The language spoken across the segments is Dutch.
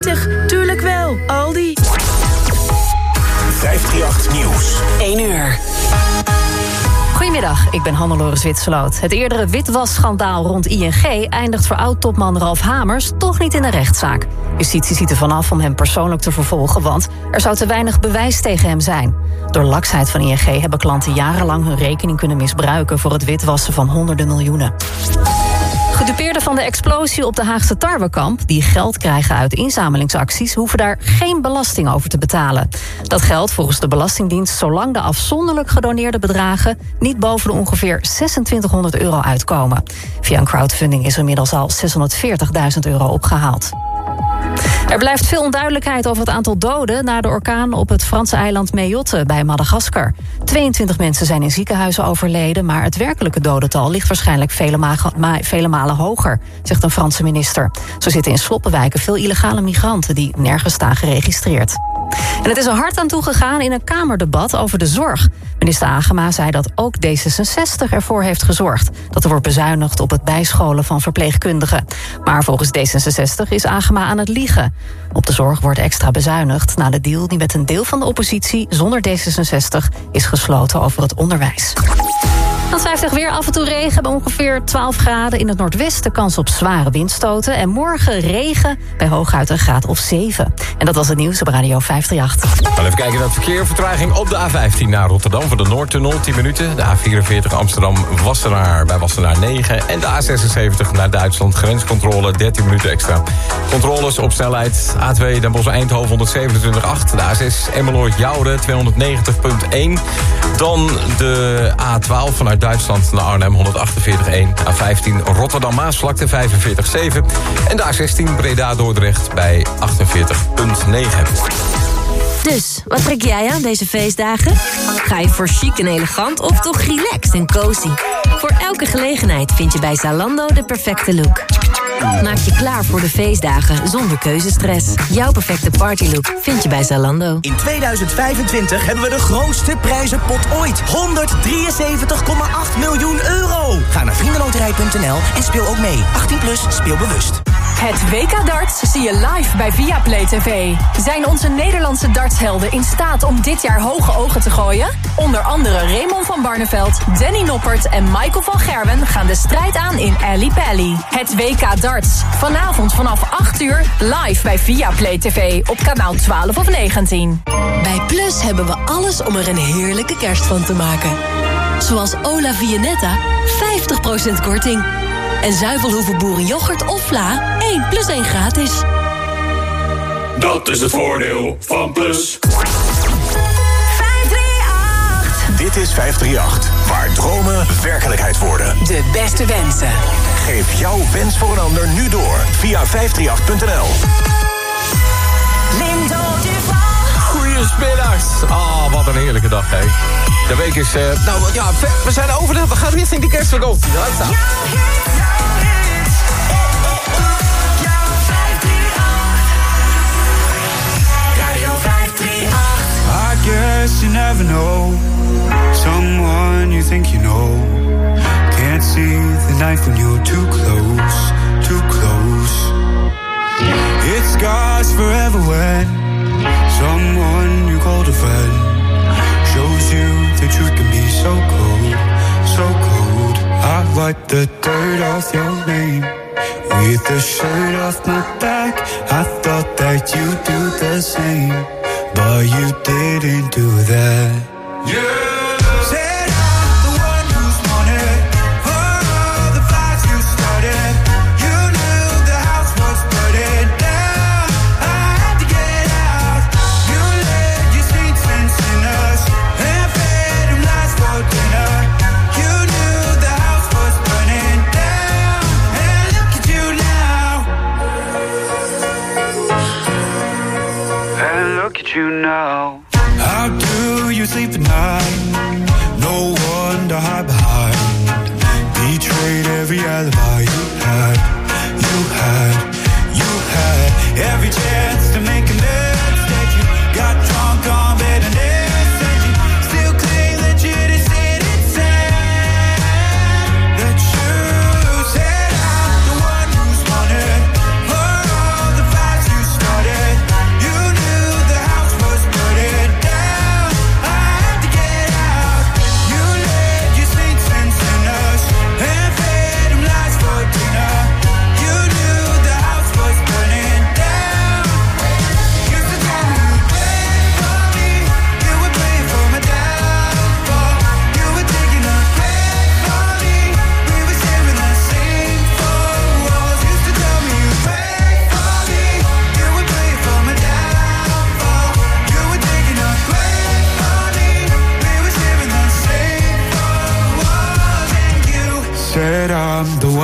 Tuurlijk wel, Aldi. 538 Nieuws. 1 uur. Goedemiddag, ik ben Hannelore Zwitserloot. Het eerdere witwasschandaal rond ING eindigt voor oud-topman Ralf Hamers toch niet in een rechtszaak. Justitie ziet er vanaf om hem persoonlijk te vervolgen, want er zou te weinig bewijs tegen hem zijn. Door laksheid van ING hebben klanten jarenlang hun rekening kunnen misbruiken voor het witwassen van honderden miljoenen. Gedupeerden van de explosie op de Haagse tarwekamp, die geld krijgen uit inzamelingsacties, hoeven daar geen belasting over te betalen. Dat geldt volgens de Belastingdienst zolang de afzonderlijk gedoneerde bedragen niet boven de ongeveer €2600 uitkomen. Via een crowdfunding is er inmiddels al €640.000 opgehaald. Er blijft veel onduidelijkheid over het aantal doden na de orkaan op het Franse eiland Mayotte bij Madagaskar. 22 mensen zijn in ziekenhuizen overleden, maar het werkelijke dodental ligt waarschijnlijk vele malen hoger, zegt een Franse minister. Zo zitten in sloppenwijken veel illegale migranten die nergens staan geregistreerd. En het is er hard aan toegegaan in een Kamerdebat over de zorg. Minister Agema zei dat ook D66 ervoor heeft gezorgd dat er wordt bezuinigd op het bijscholen van verpleegkundigen. Maar volgens D66 is Agema aan het liegen. Op de zorg wordt extra bezuinigd na de deal die met een deel van de oppositie zonder D66 is gesloten over het onderwijs. Dan 50 weer, af en toe regen bij ongeveer 12 graden. In het noordwesten kans op zware windstoten. En morgen regen bij hooguit een graad of 7. En dat was het nieuws op Radio 538. Even kijken naar het verkeer. Vertraging op de A15 naar Rotterdam voor de Noordtunnel 10 minuten. De A44 Amsterdam-Wassenaar bij Wassenaar 9. En de A76 naar Duitsland grenscontrole 13 minuten extra. Controles op snelheid A2 Den Bosch-Eindhoven 127,8. De A6 Emmeloord-Jouren 290,1. Dan de A12 vanuit Duitsland naar Arnhem 148,1. A15 Rotterdam-Maasvlakte 45,7. En de A16 Breda-Dordrecht bij 48,9. Dus, wat trek jij aan deze feestdagen? Ga je voor chic en elegant of toch relaxed en cozy? Voor elke gelegenheid vind je bij Zalando de perfecte look. Maak je klaar voor de feestdagen zonder keuzestress. Jouw perfecte partylook vind je bij Zalando. In 2025 hebben we de grootste prijzenpot ooit. 173,8 miljoen euro. Ga naar vriendenloterij.nl en speel ook mee. 18+, speel bewust. Het WK Darts zie je live bij Viaplay TV. Zijn onze Nederlandse dartshelden in staat om dit jaar hoge ogen te gooien? Onder andere Raymond van Barneveld, Danny Noppert en Michael van Gerwen gaan de strijd aan in Ali Pally. Het WK Darts, vanavond vanaf 8 uur live bij Viaplay TV op kanaal 12 of 19. Bij Plus hebben we alles om er een heerlijke kerst van te maken. Zoals Ola Viennetta, 50% korting. En zuivelhoeven boerenyoghurt of vla, 1 + 1 gratis. Dat is het voordeel van Plus. 538. Dit is 538, waar dromen werkelijkheid worden. De beste wensen. Geef jouw wens voor een ander nu door via 538.nl. Goedemiddags. Oh, wat een heerlijke dag, hè. De week is... we zijn over we gaan richting de kerstvakantie. Laat staan. I guess you never know someone you think you know. Can't see the knife when you're too close, too close. It scars forever when someone you called a friend shows you the truth can be so cold, so cold. I wipe the dirt off your name with the shirt off my back. I thought that you'd do the same, but you didn't do that. Yeah. Said I'm the one who's wanted for all the fights you started. You knew the house was burning down. I had to get out. You led your saints and sinners and fed them lies for dinner. You knew the house was burning down. And look at you now. And look at you now. How do you sleep at night? No one to hide behind. Betrayed every alibi you had. You had every chance to make amends. Instead you got drunk on bed and instead you still claim that you didn't sit inside. That you said I'm the one who's wanted for all the fights you started.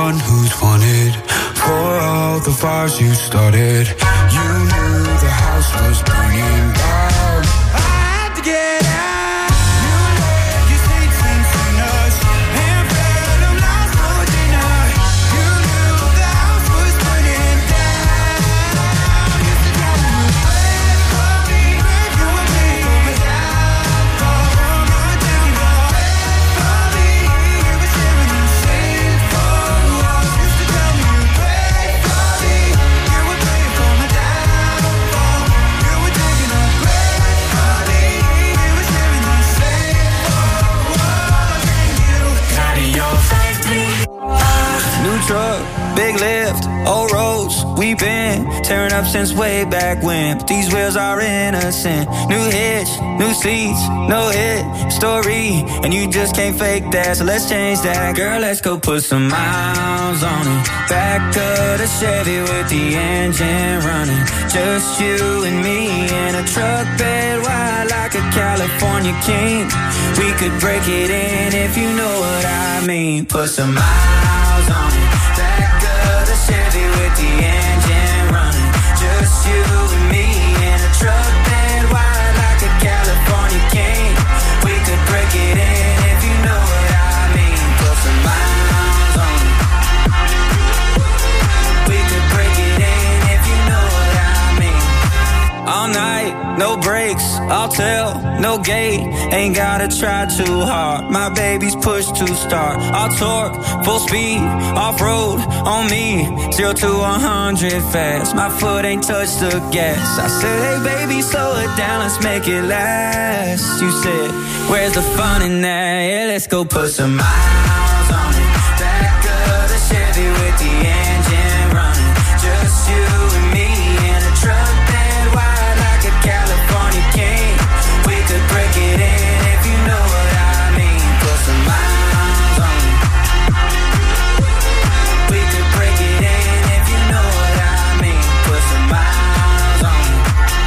one who's wanted for all the fires you started. You knew the house was burning down. I had to get out. You left your seats and sinners and fed them last for dinner. You knew the house was burning down. You used to tell me you prayed for me, you were praying for me downfall. You prayed for me, you were sharing the same four walls. You used to tell me you prayed for me, you were praying for my downfall. You were taking a breath for me, you were sharing the same four walls. And you Radio 538. New truck, big lift, old roads. We've been tearing up since way back when. But these wheels are innocent. New hitch, new seats, no hit story. And you just can't fake that, so let's change that. Girl, let's go put some miles on it. Back of the Chevy with the engine running. Just you and me in a truck bed wide like a California king. We could break it in if you know what I mean. Put some miles on it. Back of the Chevy with the engine running. Just you and me in a truck bed wide like a California king. We could break it in if you know what I mean. Put some miles on it. We could break it in if you know what I mean. All night, no breaks, I'll tell, no gate. Ain't gotta try too hard. My baby's pushed to start. I'll torque, full speed, off-road on me. 0 to 100 fast. My foot ain't touched the gas. I said, hey baby, slow it down, let's make it last. You said, where's the fun in that? Yeah, let's go put some miles on it. Back of the Chevy with the engine running. Just you and me in a truck bed wide like a California king. We could break it in if you know what I mean. Put some miles on it. We could break it in if you know what I mean. Put some miles on it.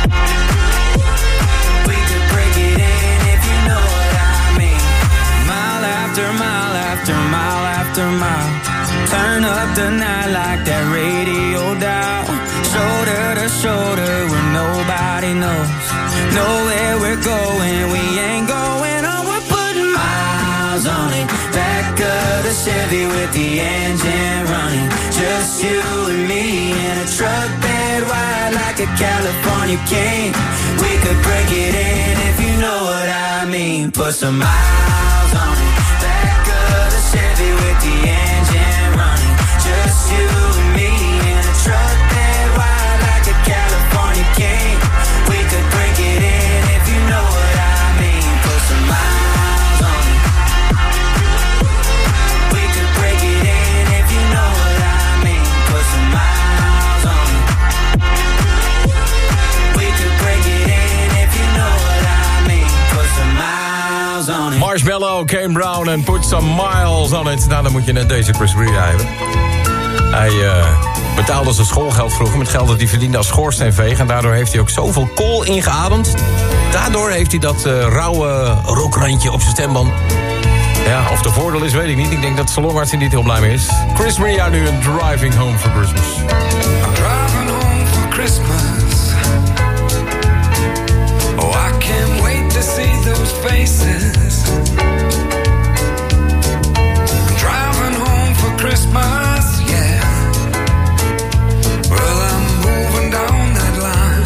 We could break it in if you know what I mean. Mile after mile after mile after mile. Turn up the night like that radio dial. Shoulder to shoulder where nobody knows. Know where we're going, we ain't going home. We're putting miles on it. Back of the Chevy with the engine running. Just you and me in a truck bed wide like a California king. We could break it in if you know what I mean. Put some miles on it. Back of the Chevy with the engine running. Just you and me in a truck bed wide like a California king. We could break it in if you know what I mean. Put some miles on it. We could break it in if you know what I mean. Put some miles on it. We could break it in if you know what I mean. Put some miles on it. Marshmallow, Kane Brown en Put Some Miles on It. Nou, dan moet je net deze Chris Rea hebben. Hij betaalde zijn schoolgeld vroeger met geld dat hij verdiende als schoorsteenveger. En daardoor heeft hij ook zoveel kool ingeademd. Daardoor heeft hij dat rauwe rokrandje op zijn stemband. Ja, of de voordeel is, weet ik niet. Ik denk dat de salonarts er niet heel blij mee is. Chris Rea nu een Driving Home for Christmas. I'm driving home for Christmas. Oh, I can't wait to see those faces. I'm driving home for Christmas, yeah. Well, I'm moving down that line.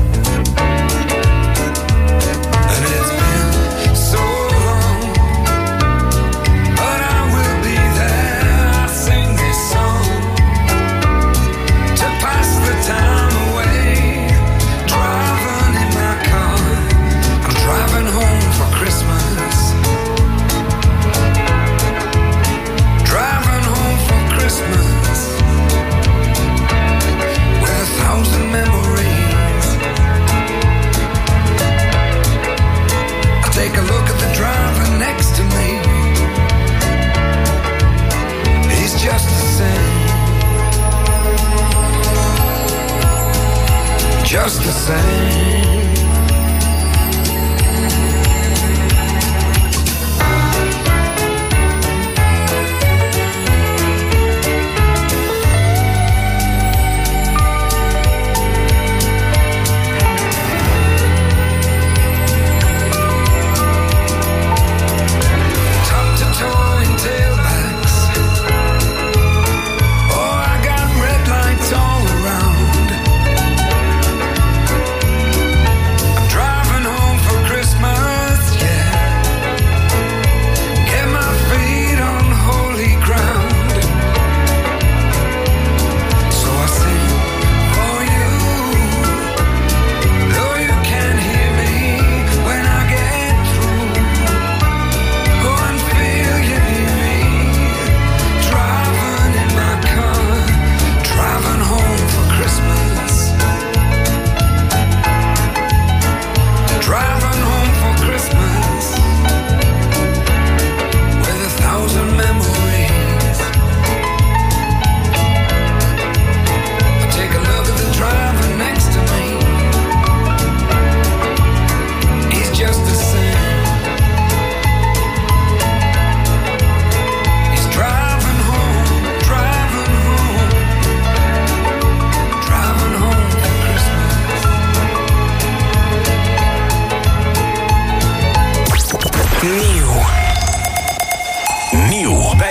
And it's been so long, but I will be there. I sing this song to pass the time away. Driving in my car, I'm driving home for Christmas. Driving home for Christmas with 1,000 memories. I take a look at the driver next to me. He's just the same. Just the same.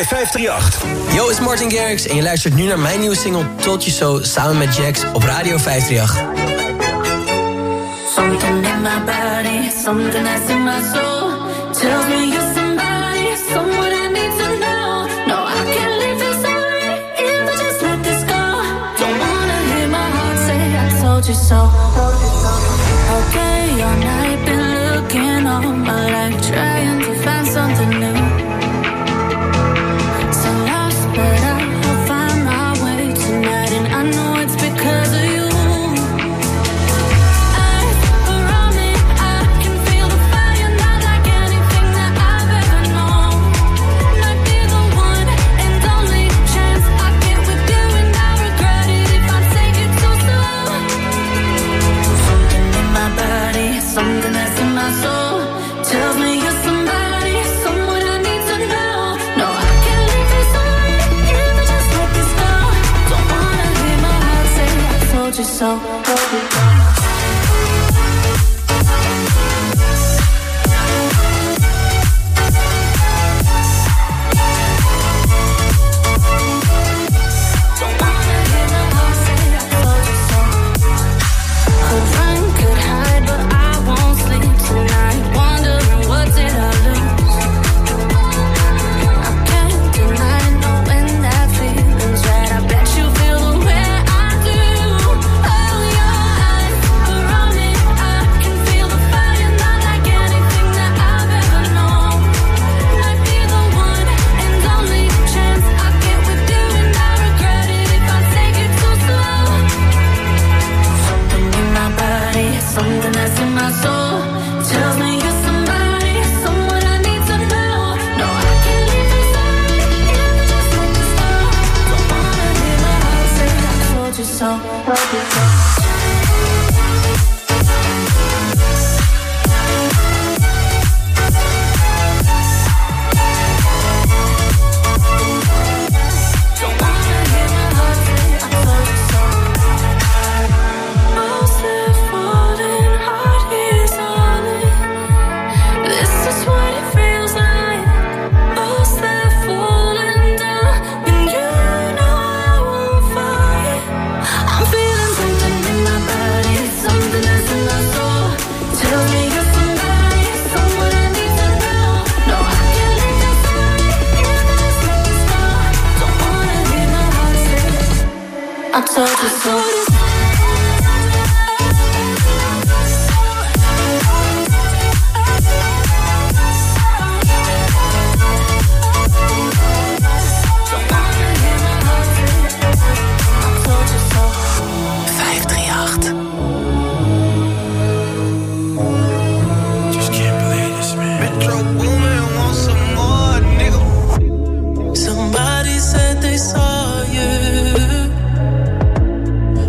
bij 538. Yo, is Martin Garrix en je luistert nu naar mijn nieuwe single Told You So samen met Jax op Radio 538. Something in my body, something that's in my soul tells me you're somebody, someone I need to know. No, I can't live this way if I just let this go. Don't wanna hear my heart say I told you so. Okay, all night been looking all my life, trying to find something new. So lost, but I'll find my way tonight, and I know it's because of you. Something that's in my soul tells me you're somebody, someone I need to know. No, I can't live this way if I just let this go. Don't wanna hear my heart say I told you so. Somebody said they saw you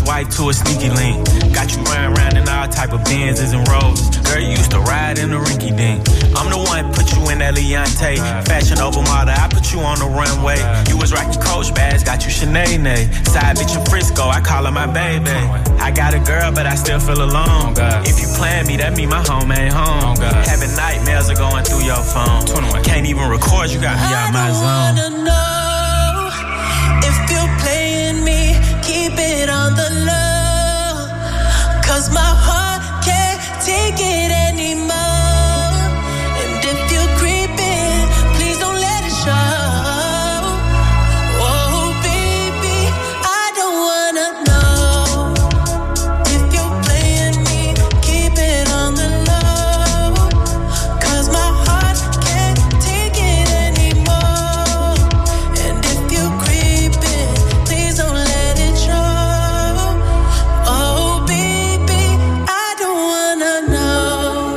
swipe to a sneaky link. Got you running around in all type of Benzes and Rovers. Girl, you used to ride in the rinky dink. I'm the one put you in that Leontay. Fashion over model, I put you on the runway. You was rocking Coach bags, got you Sinead. Side bitch in Frisco, I call her my baby. I got a girl, but I still feel alone. If you plan me, that mean my home ain't home. Having nightmares are going through your phone. Can't even record, you got me out my zone. I wanna know if you're playing me, keep it on the low. 'Cause my heart can't take it anymore. And if you're creeping, please don't let it show. Oh baby, I don't wanna know if you're playing me, keep it on the low. 'Cause my heart can't take it anymore. And if you're creeping, please don't let it show. Oh baby, I don't wanna know.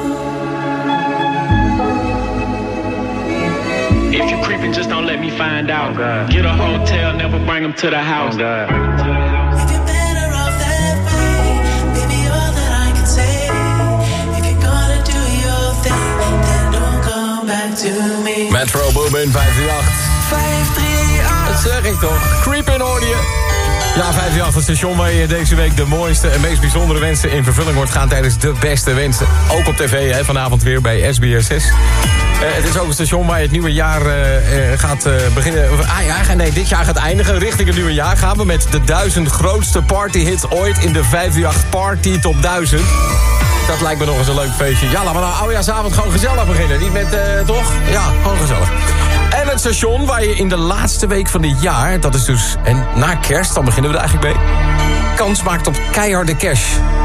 If you're creeping, just don't let me find out. Get a hotel, never bring them to the house. If you're better off that way, baby, all that I can say. If you're gonna do your thing, then don't come back to me. Metro Boomin 538. 538. Dat zeg ik toch. Creepin' hoorde je. Ja, 538, het station waar je deze week de mooiste en meest bijzondere wensen in vervulling wordt gaan tijdens de beste wensen. Ook op tv, hè, vanavond weer bij SBS6. Het is ook een station waar je het nieuwe jaar gaat beginnen. Nee, dit jaar gaat eindigen. Richting het nieuwe jaar gaan we met de 1000 grootste partyhits ooit in de 538 Party Top 1000. Dat lijkt me nog eens een leuk feestje. Ja, laten we nou oudejaarsavond gewoon gezellig beginnen. Niet met, toch? Ja, gewoon gezellig. En het station waar je in de laatste week van dit jaar, dat is dus en na kerst, dan beginnen we er eigenlijk mee, kans maakt op keiharde cash.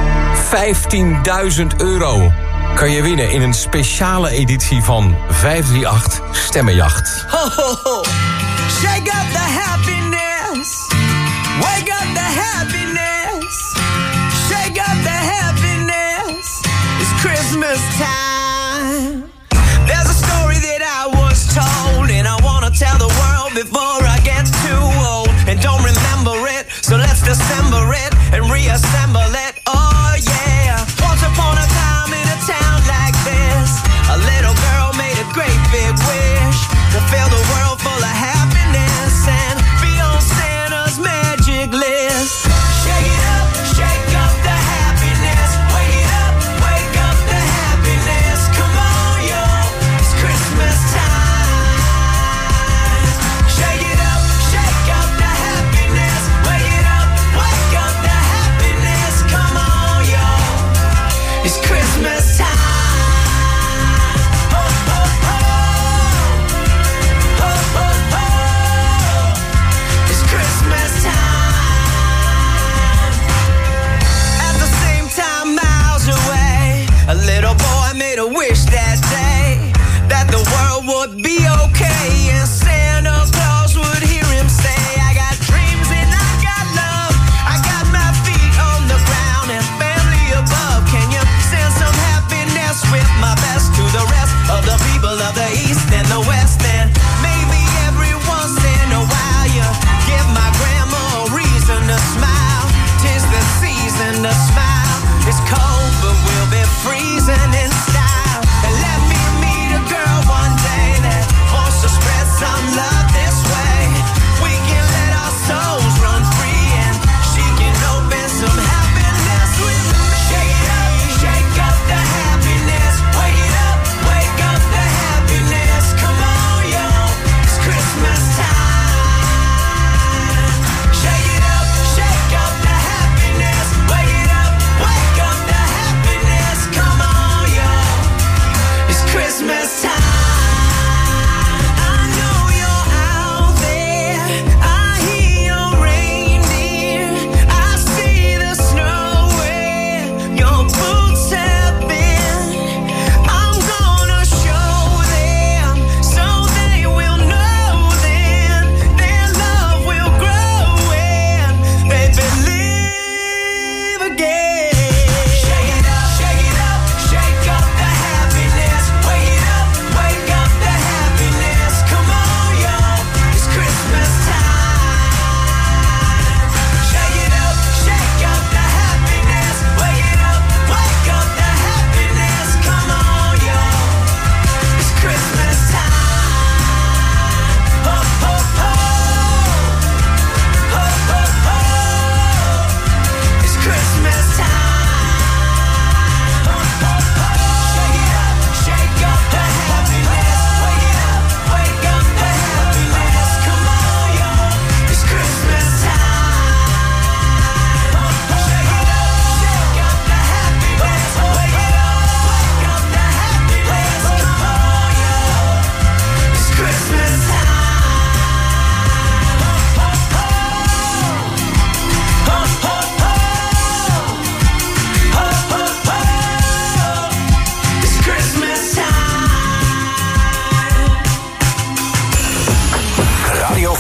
€15.000 kan je winnen in een speciale editie van 538 Stemmenjacht. Ho, ho, ho. Shake up the happiness. Wake up the happiness. Shake up the happiness. It's Christmas time. There's a story that I was told, and I wanna tell the world before I get too old and don't remember it. So let's dissemble it and reassemble it. Oh yeah. Once upon a time in a town like this, a little girl made a great big wish to fill the world full of happiness and be on Santa's magic list. Shake it up, shake up the happiness. Wake it up, wake up the happiness. Come on, yo, it's Christmas time. Shake it up.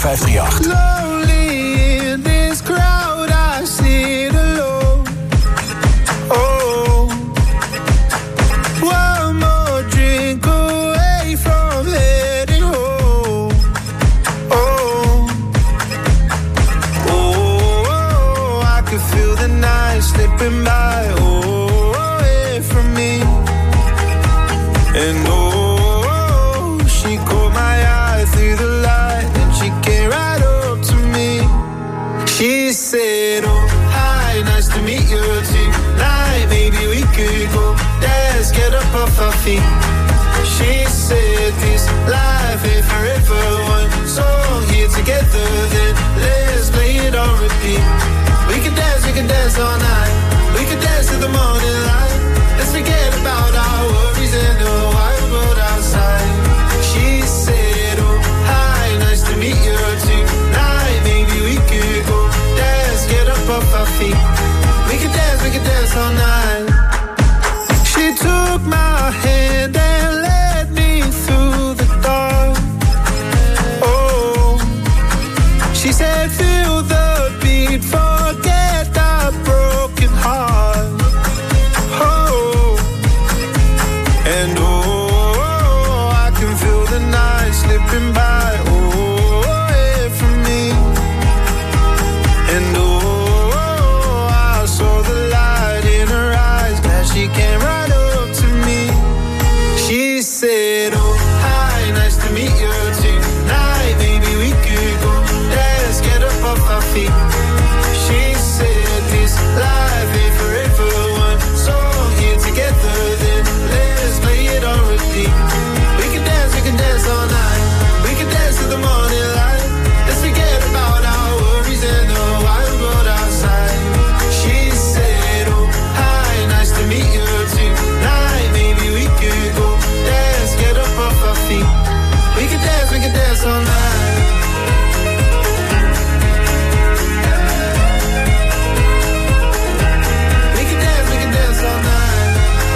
538. Lonely in this crowd, I sit alone. Oh, one more drink away from heading home. Oh, oh, I can feel the night slipping by. Oh, away from me. And oh, she caught my eye through the light, and she came right up to me. She said, oh, hi, nice to meet you tonight. Maybe we could go dance, get up off our feet. She said, this life ain't forever. One song here together, then let's play it on repeat. We can dance all night. We can dance to the morning light. Let's forget about our worries and the wild world outside. She said, oh, hi, nice to meet you tonight. Maybe we could go dance, get up off our feet. We can dance all night. She took my hand and led me through the dark. Oh, she said, feel the beat, forget the broken heart. Oh, and oh, I can feel the night slipping by. Oh, away from me. And oh, I saw the light in her eyes. Glad she came right up to me. She said, oh, hi, nice to meet you tonight. Maybe we could go dance, get up off our feet. She said, this life ain't forever. One song here together, then let's play it on repeat. We can dance all night. We can dance to the morning light. Let's forget about our worries and the wild world outside. She said, oh, hi, nice to meet you tonight. Maybe we could go dance, get up off our feet. We can dance all night. We can dance all night.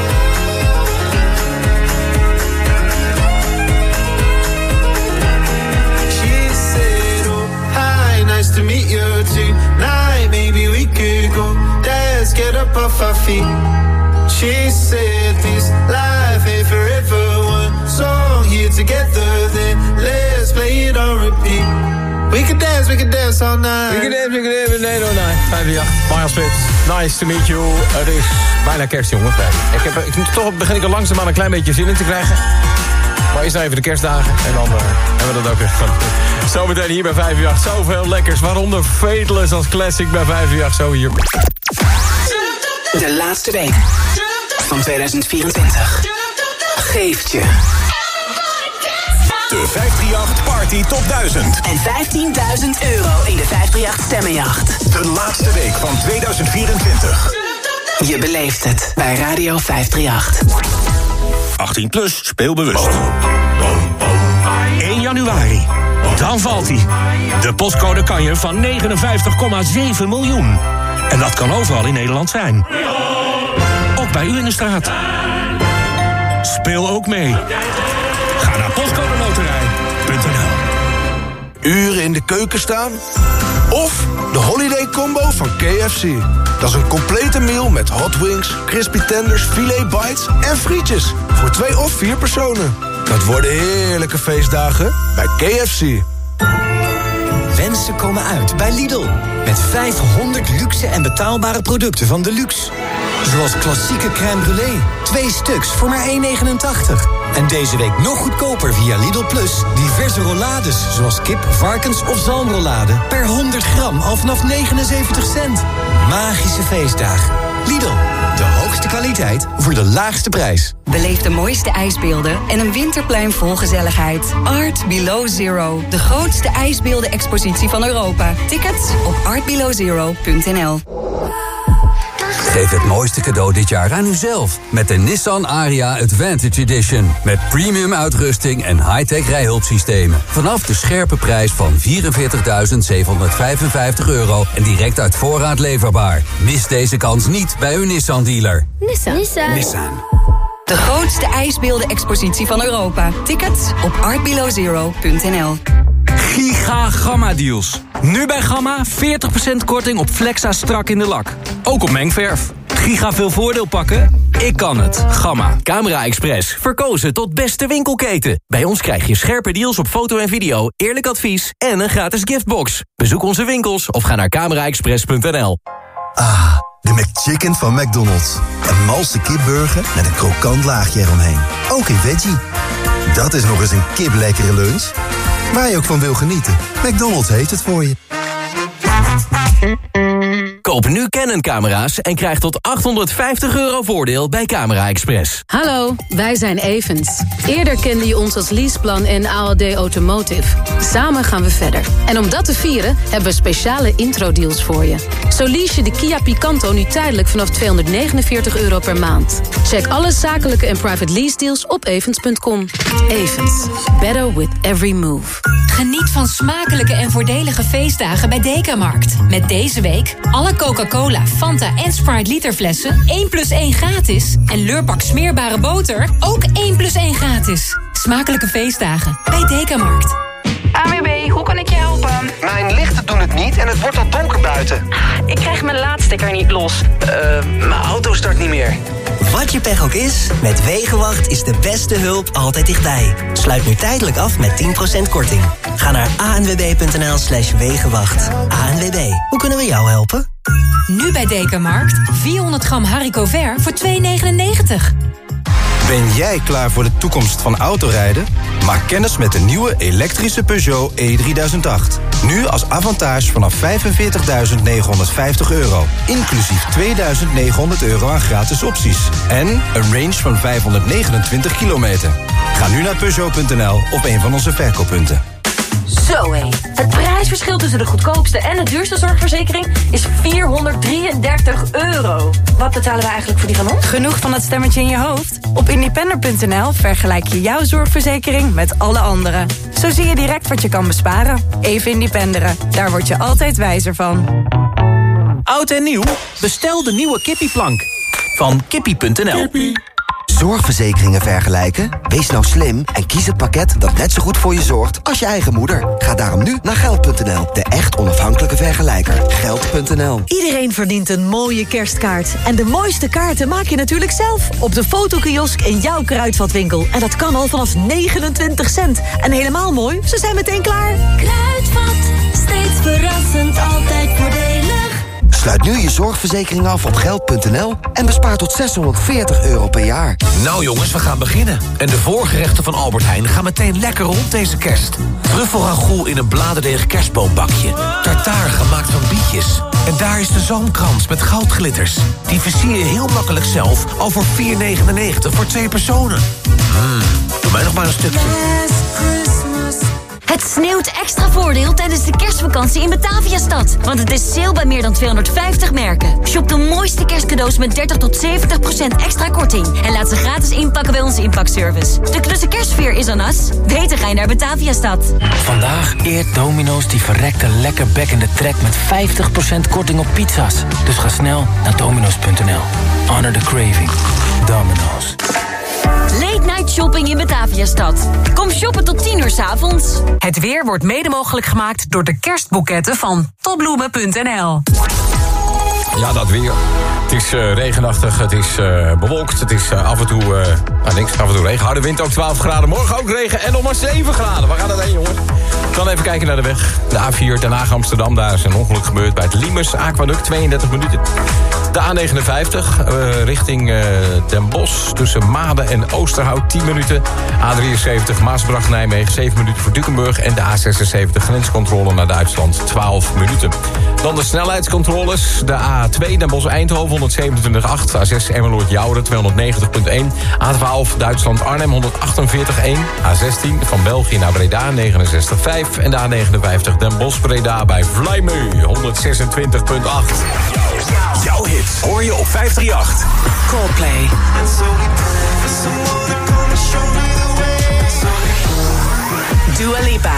She said, oh, hi, nice to meet you tonight. Maybe we could go dance, get up off our feet. She said, this life ain't forever. One song here together, then let's play it on repeat. We can dance all night. We can dance, nee, no, nee. 538, Miles Spit, nice to meet you. Het is bijna kerst, jongens. Toch begin ik er langzaamaan een klein beetje zin in te krijgen. Maar eerst nou even de kerstdagen en dan hebben we dat ook echt van. Zometeen hier bij 538, zoveel lekkers. Waaronder Fateless als classic bij 538, zo hier. De laatste week van 2024 geeft je de 538 Party Top 1000. En €15.000 in de 538 Stemmenjacht. De laatste week van 2024. Je beleeft het bij Radio 538. 18 plus, speel bewust. 1 januari. Dan valt hij. De postcode kanjer van 59,7 miljoen. En dat kan overal in Nederland zijn. Ook bij u in de straat. Speel ook mee. Ga naar postcodeloterij.nl. Uren in de keuken staan? Of de holiday combo van KFC. Dat is een complete meal met hot wings, crispy tenders, filet bites en frietjes. Voor 2 of 4 personen. Dat worden heerlijke feestdagen bij KFC. Wensen komen uit bij Lidl. Met 500 luxe en betaalbare producten van Deluxe. Zoals klassieke crème brûlée. 2 stuks voor maar €1,89. En deze week nog goedkoper via Lidl Plus. Diverse rollades, zoals kip, varkens of zalmrollade. Per 100 gram al vanaf 79 cent. Magische feestdagen. Lidl, de hoogste kwaliteit voor de laagste prijs. Beleef de mooiste ijsbeelden en een winterplein vol gezelligheid. Art Below Zero, de grootste ijsbeelden-expositie van Europa. Tickets op artbelowzero.nl. Geef het mooiste cadeau dit jaar aan uzelf. Met de Nissan Ariya Advantage Edition. Met premium uitrusting en high-tech rijhulpsystemen. Vanaf de scherpe prijs van €44.755 en direct uit voorraad leverbaar. Mis deze kans niet bij uw Nissan-dealer. Nissan. De grootste ijsbeelden-expositie van Europa. Tickets op artbelowzero.nl. giga Gamma-deals. Nu bij Gamma 40% korting op Flexa strak in de lak. Ook op mengverf. Giga veel voordeel pakken? Ik kan het. Gamma. Camera Express. Verkozen tot beste winkelketen. Bij ons krijg je scherpe deals op foto en video, eerlijk advies en een gratis giftbox. Bezoek onze winkels of ga naar cameraexpress.nl. Ah, de McChicken van McDonald's. Een malse kipburger met een krokant laagje eromheen. Ook in veggie. Dat is nog eens een kiplekkere lunch. Waar je ook van wil genieten. McDonald's heeft het voor je. Koop nu Canon-camera's en krijg tot €850 voordeel bij Camera Express. Hallo, wij zijn Evans. Eerder kende je ons als Leaseplan en ALD Automotive. Samen gaan we verder. En om dat te vieren hebben we speciale intro-deals voor je. Zo lease je de Kia Picanto nu tijdelijk vanaf €249 per maand. Check alle zakelijke en private lease deals op evans.com. Evans. Better with every move. Geniet van smakelijke en voordelige feestdagen bij Dekamarkt. Met deze week alle Coca-Cola, Fanta en Sprite literflessen 1+1 gratis. En Leurpak smeerbare boter ook 1+1 gratis. Smakelijke feestdagen bij Dekamarkt. ANWB, hoe kan ik je helpen? Mijn lichten doen het niet en het wordt al donker buiten. Ik krijg mijn laadstekker niet los. Mijn auto start niet meer. Wat je pech ook is, met Wegenwacht is de beste hulp altijd dichtbij. Sluit nu tijdelijk af met 10% korting. Ga naar anwb.nl/wegenwacht. ANWB, hoe kunnen we jou helpen? Nu bij Dekamarkt 400 gram haricots vert voor €2,99. Ben jij klaar voor de toekomst van autorijden? Maak kennis met de nieuwe elektrische Peugeot E3008. Nu als Avantage vanaf €45.950. Inclusief €2.900 aan gratis opties. En een range van 529 kilometer. Ga nu naar Peugeot.nl of een van onze verkooppunten. Zo hé, het prijsverschil tussen de goedkoopste en de duurste zorgverzekering is €433. Wat betalen we eigenlijk voor die van ons? Genoeg van dat stemmetje in je hoofd? Op independer.nl vergelijk je jouw zorgverzekering met alle anderen. Zo zie je direct wat je kan besparen. Even independeren, daar word je altijd wijzer van. Oud en nieuw, bestel de nieuwe Kippieplank van kippie.nl. Zorgverzekeringen vergelijken? Wees nou slim en kies het pakket dat net zo goed voor je zorgt als je eigen moeder. Ga daarom nu naar Geld.nl, de echt onafhankelijke vergelijker. Geld.nl. Iedereen verdient een mooie kerstkaart. En de mooiste kaarten maak je natuurlijk zelf op de fotokiosk in jouw Kruidvatwinkel. En dat kan al vanaf 29 cent. En helemaal mooi, ze zijn meteen klaar. Kruidvat, steeds verrassend, altijd voordelig. Sluit nu je zorgverzekering af op Geld.nl en bespaar tot €640 per jaar. Nou jongens, we gaan beginnen. En de voorgerechten van Albert Heijn gaan meteen lekker rond deze kerst. Truffelragout in een bladerdeeg kerstboombakje. Tartaar gemaakt van bietjes. En daar is de zalmkrans met goudglitters. Die versier je heel makkelijk zelf al voor €4,99 voor 2 personen. Doe mij nog maar een stukje. Het sneeuwt extra voordeel tijdens de kerstvakantie in Bataviastad. Want het is sale bij meer dan 250 merken. Shop de mooiste kerstcadeaus met 30 tot 70% extra korting. En laat ze gratis inpakken bij onze inpakservice. De klusse kerstsfeer is aan us. Beter ga je naar Bataviastad. Vandaag eert Domino's die verrekte lekker bekkende trek met 50% korting op pizza's. Dus ga snel naar domino's.nl. Honor the craving. Domino's. Late night shopping in Bataviastad. Kom shoppen tot 10:00 's avonds. Het weer wordt mede mogelijk gemaakt door de kerstboeketten van topbloemen.nl. Ja, dat weer. Het is regenachtig, het is bewolkt, het is af en toe niks, af en toe regen. Harde wind, ook 12 graden. Morgen ook regen en nog maar 7 graden. Waar gaat het heen, jongens? Dan even kijken naar de weg. De A4 Den Haag Amsterdam, daar is een ongeluk gebeurd bij het Limes Aquaduct, 32 minuten. De A59 richting Den Bosch tussen Maden en Oosterhout, 10 minuten. A73 Maasbracht Nijmegen, 7 minuten voor Dukenburg. En de A76 grenscontrole naar Duitsland, 12 minuten. Dan de snelheidscontroles. De A2 Den Bosch Eindhoven, 127,8. A6 Emmeloord Jouren, 290,1. A12 Duitsland Arnhem, 148,1. A16 van België naar Breda, 69,5. En de A59 Den Bosch Breda bij Vlijmeu, 126,8. Jouw hit hoor je op 538. Coldplay. Dua Lipa.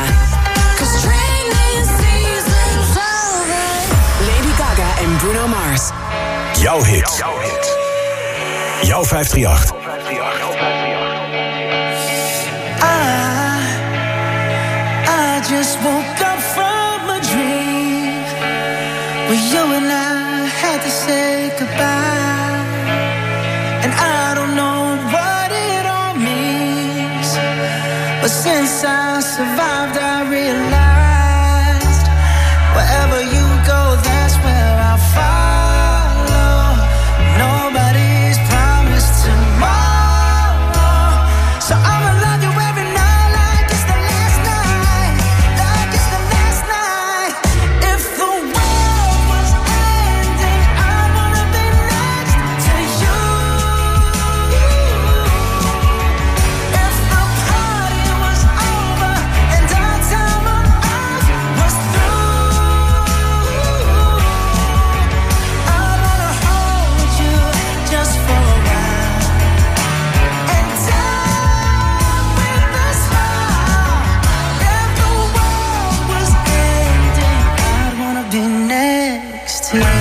Lady Gaga en Bruno Mars. Jouw hit. Jouw 538. I just woke up from a dream where you and I had to say goodbye. And I don't know what it all means, but since I survived I realized wherever you go, that's where I'll follow. Nobody's promised tomorrow, so I'ma love you every night like it's the last night, like it's the last night. If the world was ending, I wanna be next to you. If the party was over and our time on earth was through, I wanna hold you just for a while and die with a smile. If the world was ending, I'd wanna be next to you.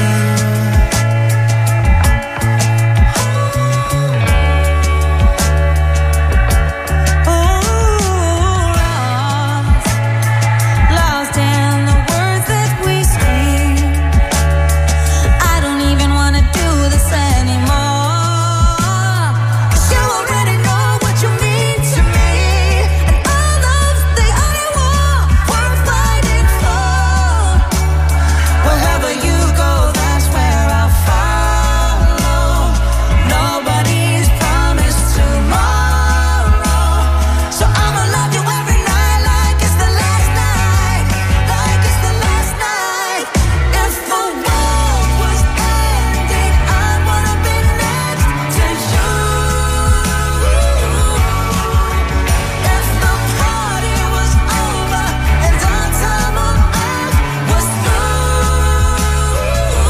Lost in the words that we speak. I don't even wanna do this anymore. 'Cause you already know what you mean to me, and our love's the only war worth fighting for. Wherever you go, that's where I'll follow. Nobody's promised tomorrow, so I'ma love you every night like it's the last night, like it's the last night. If the world was ending, I'd wanna be next to you. If the party was over and our time on earth was through,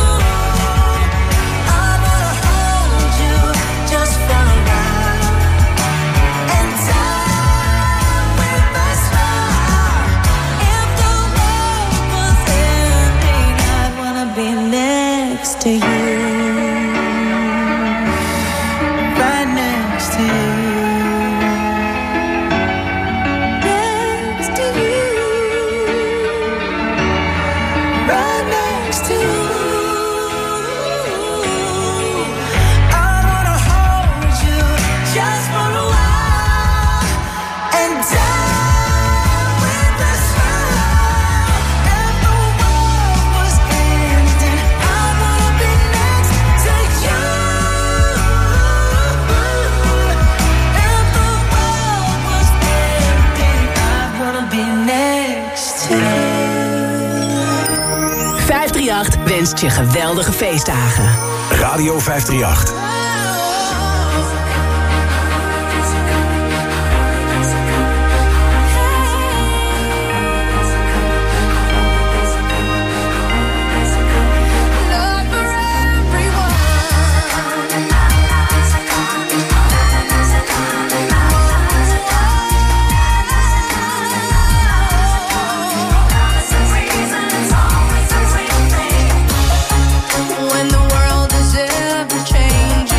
I wanna hold you just for a while and die with a smile. If the world was ending, I'd wanna be next to you, right next to you, next to you, right next to you. I wanna hold you just for a while and die with a smile. If the world was ending, I wanna be next to you. If the world was ending, I wanna be next to you. 538 wenst je geweldige feestdagen. Radio 538. When the world is ever changing,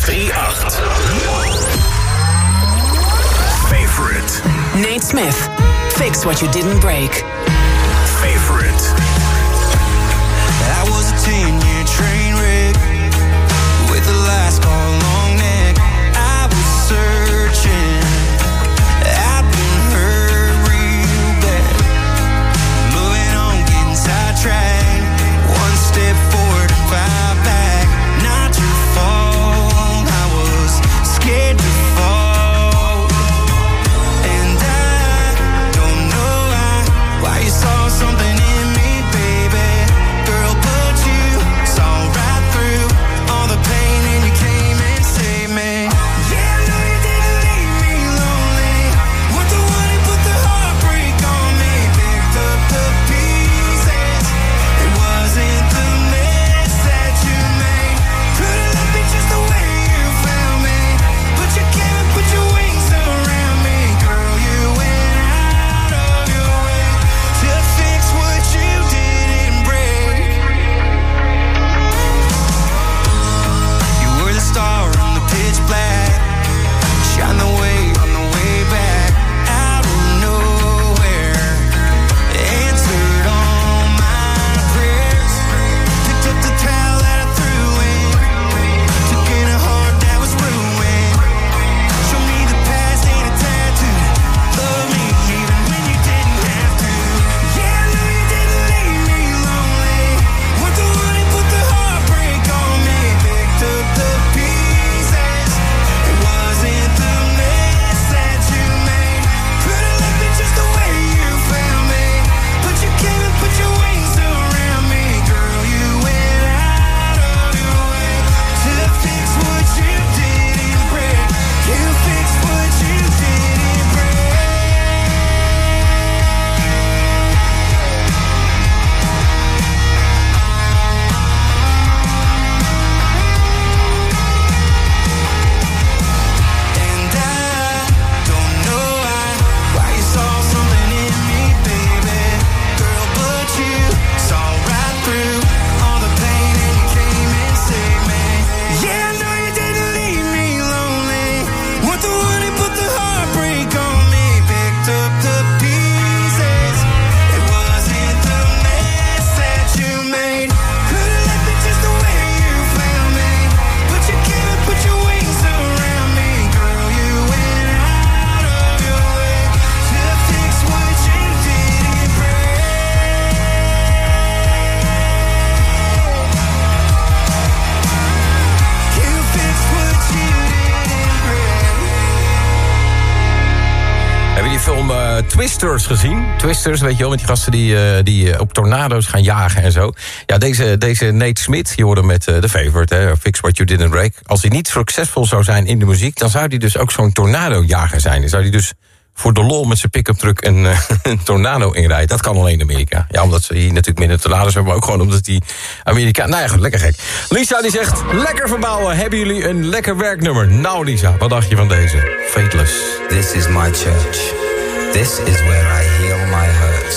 538. Favorite. Nate Smith, Fix What You Didn't Break. Favorite. I was a 10-year train wreck with the last call long neck. I was searching. I've been hurt real bad. Moving on, getting sidetracked. One step forward and 5 back. Not your fault. I was scared to fall. And I don't know why you saw something in me, baby. Girl, but you saw right through all the pain and you came and saved me. Yeah, I know you didn't leave me lonely. Weren't the one who put the heartbreak on me. Picked up the pieces. It wasn't the mess that you made. Could've left me just the way you found me. But you came and put your wings around me. Girl, you went out of your way to fix what you didn't break. You were the star in the pitch black. Shine the way on the way back. Out of nowhere. Answered all my prayers. Picked up the towel that I threw in. Took in a heart that was ruined. Show me the past ain't a tattoo. Love me even when you didn't have to. Yeah, I know you didn't leave me lonely. Weren't the one who put the heartbreak on me. Picked up the pieces. It wasn't the mess that you made. Could've left me just the way you found me. But you came and put your wings around me. Girl, you went out of your way to fix what you didn't break. You fixed what you didn't break. And I don't know why you saw something in me, baby. Girl, but you saw right through all the pain and you came and saved me. Yeah, I know you didn't leave me lonely. Weren't the one who put the heartbreak on me. Picked up the pieces. It wasn't the mess that you made. Could've left me just the way you found me. But you came and put your wings around me. Girl, you went out of your way to fix what you didn't break. You fixed what you didn't break. Hebben die film Twisters gezien? Twisters, weet je wel, met die gasten die op tornado's gaan jagen en zo. Ja, deze Nate Smith, je hoorde met The Favorite, hè, Fix What You Didn't Break. Als hij niet succesvol zou zijn in de muziek, dan zou hij dus ook zo'n tornadojager zijn. Dan zou hij dus voor de lol met zijn pick-up truck een tornado inrijden. Dat kan alleen in Amerika. Ja, omdat ze hier natuurlijk minder tornado's hebben, maar ook gewoon omdat die Amerika... Nou ja, goed, lekker gek. Lisa die zegt, lekker verbouwen. Hebben jullie een lekker werknummer? Nou Lisa, wat dacht je van deze? Fateless. This is my church. This is where I heal my hurts.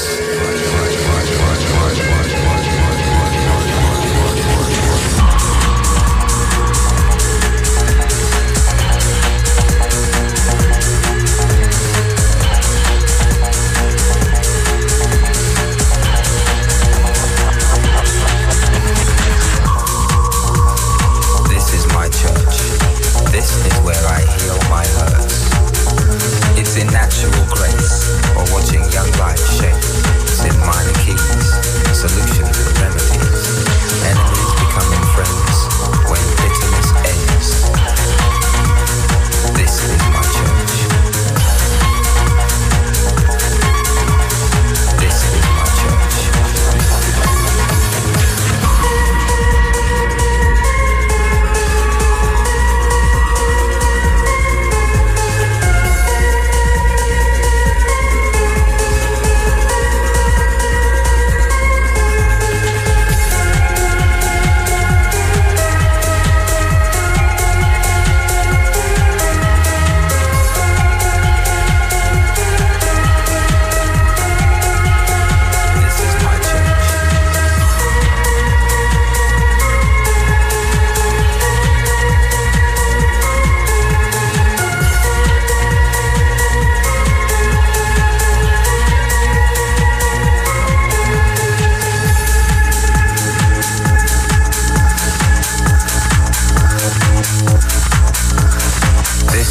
This is my church. This is where I heal my hurts. It's in natural grace, or watching young life shape.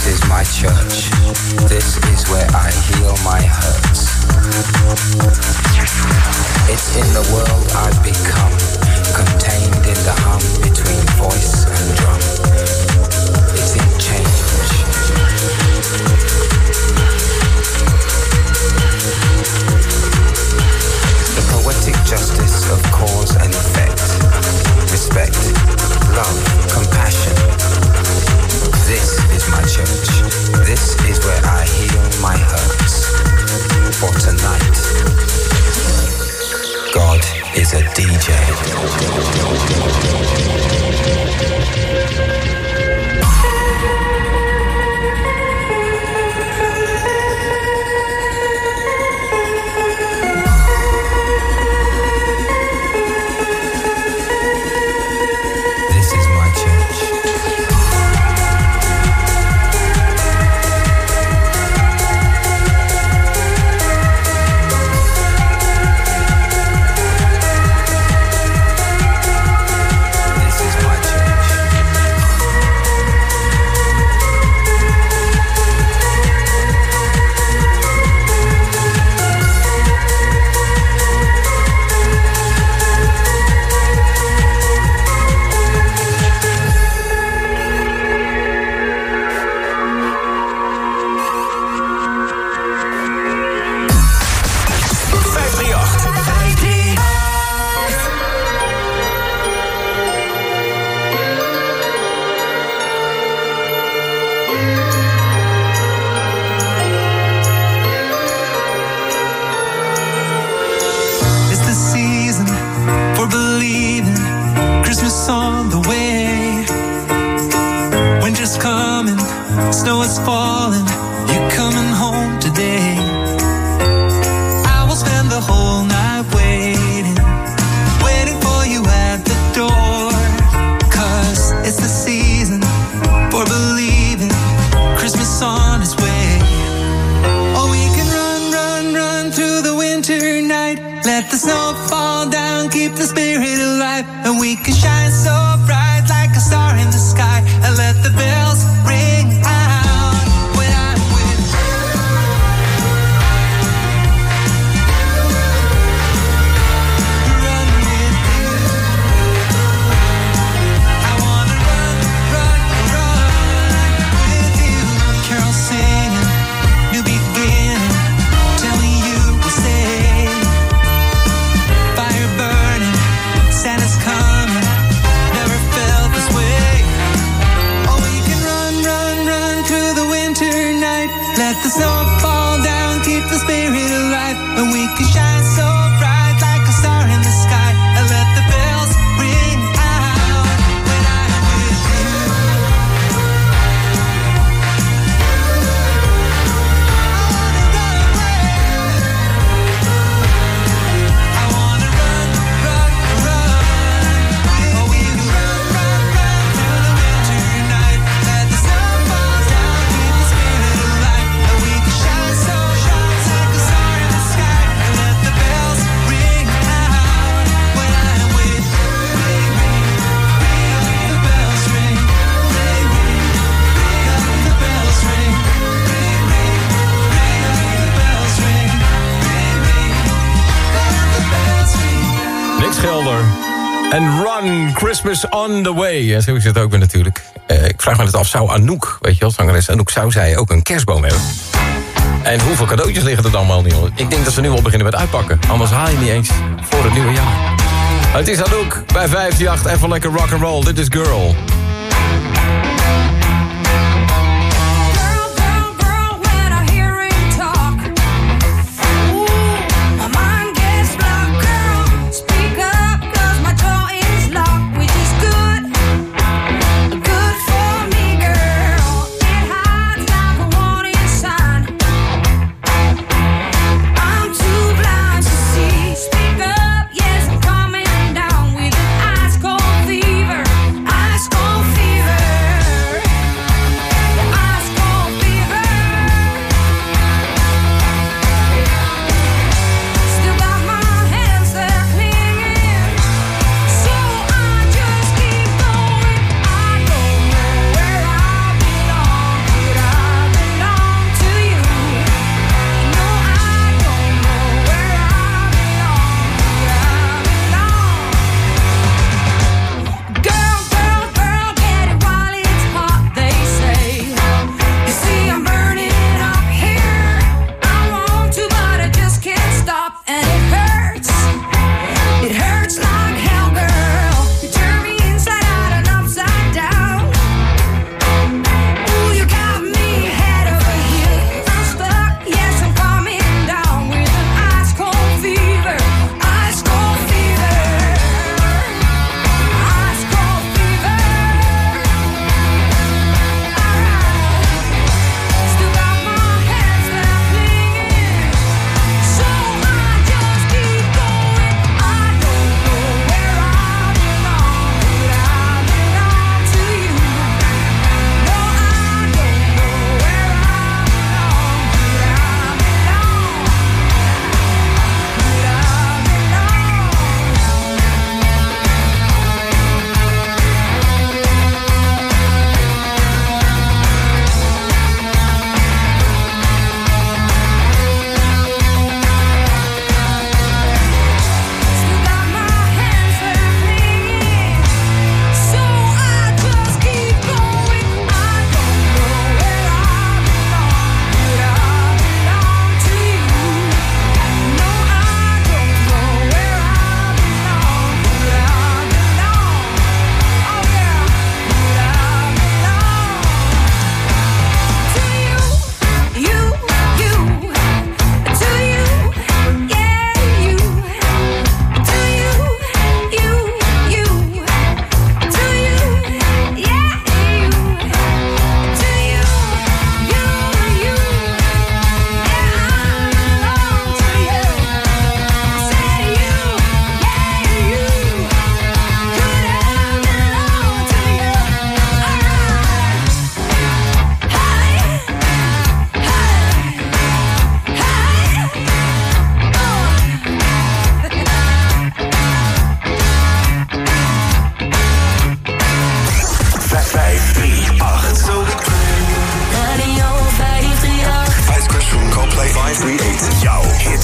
This is my church. This is where I heal my hurts. It's in the world I've become, contained in the hum between voice and drum. It's in change. The poetic justice of cause and effect. Respect, love, compassion. This is my church. This is where I heal my hurts. For tonight, God is a DJ. En Run, Christmas on the way. En zo is het ook weer natuurlijk. Ik vraag me het af, zou Anouk, weet je wel, zangeres Anouk, zou zij ook een kerstboom hebben? En hoeveel cadeautjes liggen er dan wel niet? Ik denk dat ze nu al beginnen met uitpakken. Anders haal je niet eens voor het nieuwe jaar. Het is Anouk bij 538. Even lekker rock'n'roll. Dit is Girl. Ice cold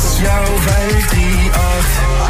jouw 538.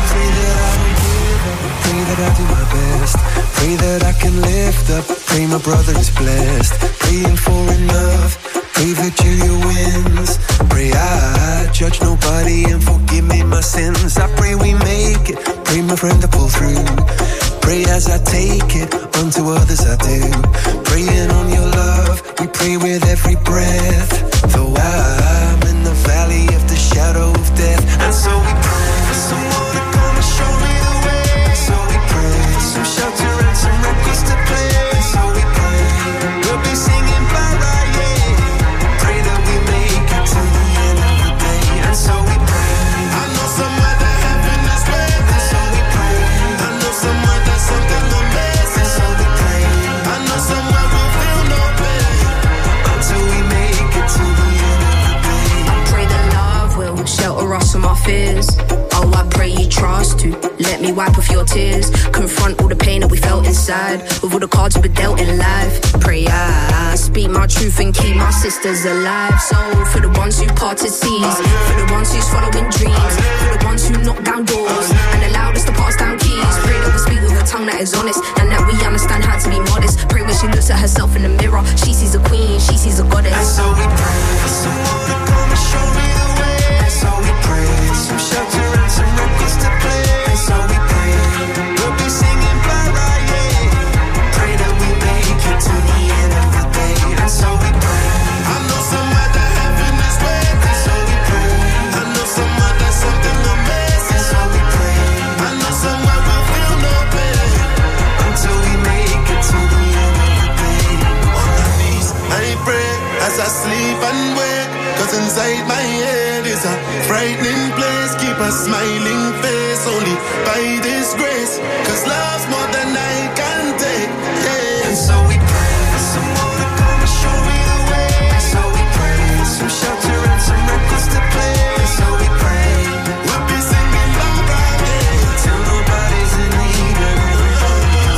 Pray that I do my best. Pray that I can lift up. Pray my brother is blessed. Praying for enough. Pray Virginia wins. Pray I judge nobody and forgive me my sins. I pray we make it. Pray my friend to pull through. Pray as I take it, unto others I do. Praying on your love, we pray with every breath. Though I'm in the valley of the shadow of death. And so we pray for someone to come and show me the way. And so we pray for some shelter and some records to play. And so we pray, we'll be singing bye-bye, yeah. Pray that we make it to the end of the day. And so we pray, I know somewhere that heaven is waiting. And so we pray, I know somewhere something amazing, so we pray. I know somewhere we'll feel no pain until we make it to the end of the day. I pray that love will shelter us from our fears. Oh, I pray you trust to let me wipe off your tears. Confront all the pain that we felt inside with all the cards we were dealt in life. Pray I speak my truth and keep my sisters alive. So for the ones who parted seas, for the ones who's following dreams, for the ones who knock down doors and allowed us to pass down keys. Pray that we speak with a tongue that is honest and that we understand how to be modest. Pray when she looks at herself in the mirror, she sees a queen, she sees a goddess. And so we pray for someone to come and show me the way. And so we pray for some shelter and some records to play. And so we pray, we'll be singing bye-bye, yeah. Pray that we make it to the end of the day. And so we pray, I know somewhere that heaven is waiting. And so we pray, I know somewhere there's something amazing. And so we pray, I know somewhere we'll feel no pain until we make it to the end of the day. On my knees, I pray as I sleep and wake. Cause inside my head is a frightening place. Keep a smiling face only by this grace. Cause love's more than I can take, yeah. And so we pray for someone to come and show me the way. And so we pray for some shelter and some records to play. And so we pray, we'll be singing bye-bye, yeah, till nobody's in need anymore.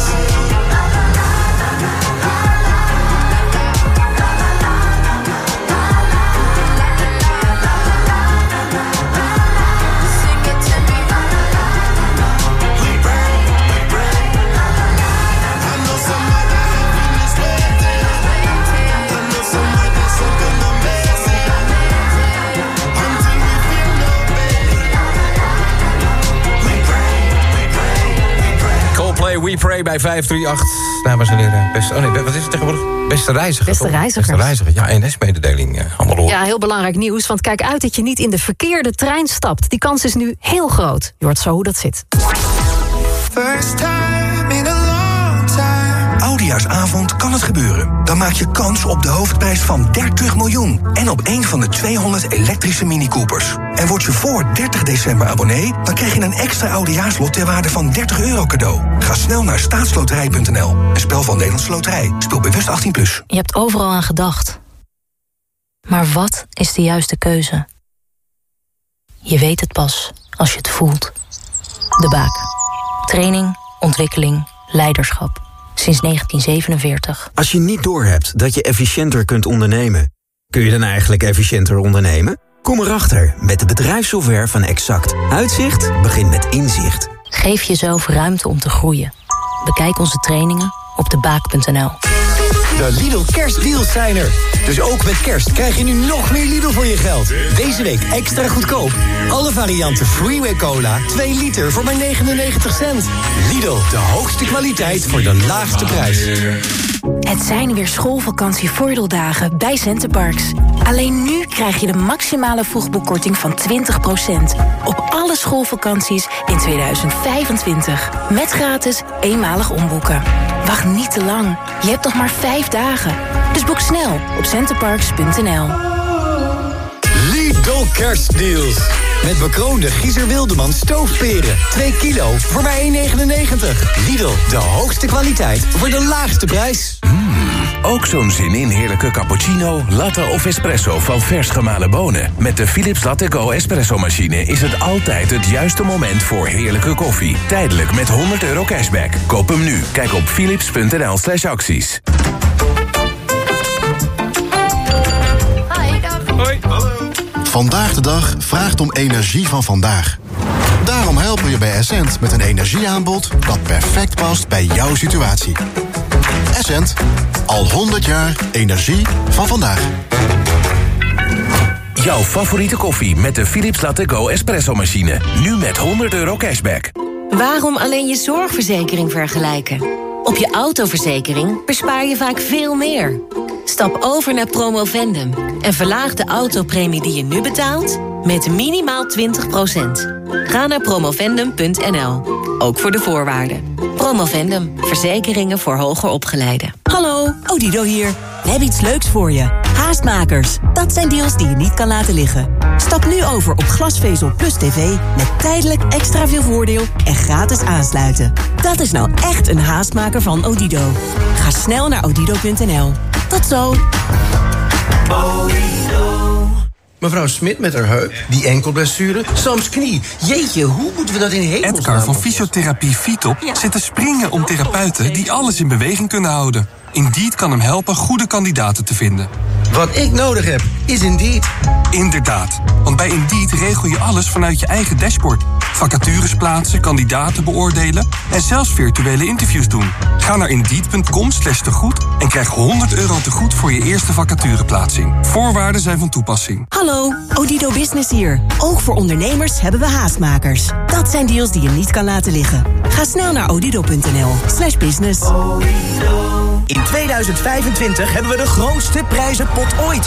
We Pray bij 538. Dames en heren, wat is het tegenwoordig? Beste reiziger. Beste reizigers. Beste reiziger. Ja, NS-mededeling. Allemaal door. Ja, heel belangrijk nieuws. Want kijk uit dat je niet in de verkeerde trein stapt. Die kans is nu heel groot. Je hoort zo hoe dat zit. First time in a long time. Oudejaarsavond kan het gebeuren. Dan maak je kans op de hoofdprijs van 30 miljoen. En op een van de 200 elektrische Mini Coopers. En word je voor 30 december abonnee, dan krijg je een extra oudejaarslot ter waarde van €30 cadeau. Ga snel naar staatsloterij.nl. Een spel van Nederlandse Loterij. Speel bewust 18+. Je hebt overal aan gedacht. Maar wat is de juiste keuze? Je weet het pas als je het voelt. De Baak. Training, ontwikkeling, leiderschap. Sinds 1947. Als je niet doorhebt dat je efficiënter kunt ondernemen, kun je dan eigenlijk efficiënter ondernemen? Kom erachter met de bedrijfssoftware van Exact. Uitzicht begint met inzicht. Geef jezelf ruimte om te groeien. Bekijk onze trainingen op debaak.nl. De Lidl kerstdeals zijn er. Dus ook met kerst krijg je nu nog meer Lidl voor je geld. Deze week extra goedkoop. Alle varianten Freeway Cola, 2 liter voor maar 99 cent. Lidl, de hoogste kwaliteit voor de laagste prijs. Het zijn weer schoolvakantievoordeeldagen bij Centerparks. Alleen nu krijg je de maximale vroegboekkorting van 20% op alle schoolvakanties in 2025. Met gratis eenmalig omboeken. Wacht niet te lang. Je hebt nog maar 5 dagen. Dus boek snel op centerparks.nl. Lidl kerstdeals. Met bekroonde Giezer Wildeman stoofperen. 2 kilo voor maar €1,99. Lidl, de hoogste kwaliteit voor de laagste prijs. Ook zo'n zin in heerlijke cappuccino, latte of espresso van vers gemalen bonen. Met de Philips Latte Go espresso-machine is het altijd het juiste moment voor heerlijke koffie. Tijdelijk met €100 cashback. Koop hem nu. Kijk op philips.nl/acties. Hi, dag. Hoi. Hallo. Vandaag de dag vraagt om energie van vandaag. Daarom helpen we je bij Essent met een energieaanbod dat perfect past bij jouw situatie. Essent, al 100 jaar energie van vandaag. Jouw favoriete koffie met de Philips Latte Go espresso-machine. Nu met €100 cashback. Waarom alleen je zorgverzekering vergelijken? Op je autoverzekering bespaar je vaak veel meer. Stap over naar Promovendum en verlaag de autopremie die je nu betaalt met minimaal 20%. Ga naar promovendum.nl, ook voor de voorwaarden. Promovendum, verzekeringen voor hoger opgeleiden. Hallo, Odido hier. We hebben iets leuks voor je. Haastmakers, dat zijn deals die je niet kan laten liggen. Stap nu over op glasvezel plus tv met tijdelijk extra veel voordeel en gratis aansluiten. Dat is nou echt een haastmaker van Odido. Ga snel naar odido.nl. Tot zo. Mevrouw Smit met haar heup, die enkelblessure, Sams knie. Jeetje, hoe moeten we dat in hemelsnaam... Edgar van Fysiotherapie Fietop zit te springen om therapeuten die alles in beweging kunnen houden. Indeed kan hem helpen goede kandidaten te vinden. Wat ik nodig heb, is Indeed. Inderdaad, want bij Indeed regel je alles vanuit je eigen dashboard. Vacatures plaatsen, kandidaten beoordelen en zelfs virtuele interviews doen. Ga naar Indeed.com/tegoed en krijg €100 tegoed voor je eerste vacatureplaatsing. Voorwaarden zijn van toepassing. Hallo, Odido Business hier. Ook voor ondernemers hebben we haastmakers. Dat zijn deals die je niet kan laten liggen. Ga snel naar odido.nl/business. In 2025 hebben we de grootste prijzenpot ooit.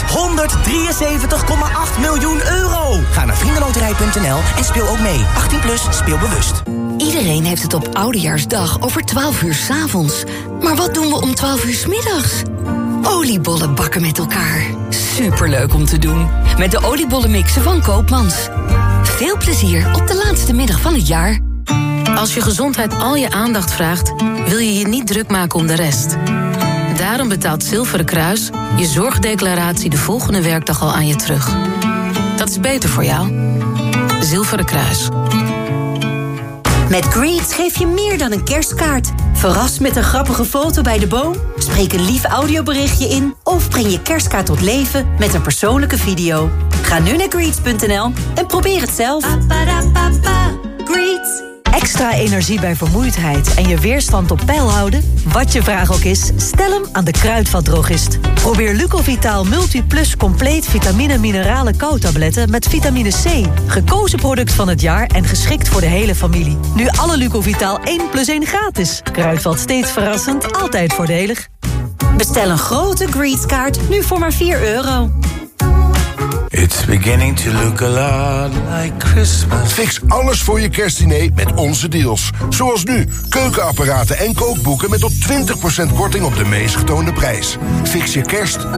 €173,8 miljoen. Ga naar vriendenloterij.nl en speel ook mee. 18+, speel bewust. Iedereen heeft het op Oudejaarsdag over 12 uur 's avonds. Maar wat doen we om 12 uur 's middags? Oliebollen bakken met elkaar. Superleuk om te doen. Met de oliebollenmixen van Koopmans. Veel plezier op de laatste middag van het jaar. Als je gezondheid al je aandacht vraagt, wil je je niet druk maken om de rest. Daarom betaalt Zilveren Kruis je zorgdeclaratie de volgende werkdag al aan je terug. Dat is beter voor jou. Zilveren Kruis. Met Greets geef je meer dan een kerstkaart. Verras met een grappige foto bij de boom, spreek een lief audioberichtje in of breng je kerstkaart tot leven met een persoonlijke video. Ga nu naar Greets.nl en probeer het zelf. Greets. Extra energie bij vermoeidheid en je weerstand op peil houden? Wat je vraag ook is, stel hem aan de Kruidvatdrogist. Probeer Lucovitaal Multiplus Compleet Vitamine Mineralen Kou-tabletten met vitamine C. Gekozen product van het jaar en geschikt voor de hele familie. Nu alle Lucovitaal 1+1 gratis. Kruidvat steeds verrassend, altijd voordelig. Bestel een grote Greets-kaart nu voor maar €4. It's beginning to look a lot like Christmas. Fix alles voor je kerstdiner met onze deals. Zoals nu, keukenapparaten en kookboeken met tot 20% korting op de meest getoonde prijs. Fix je kerst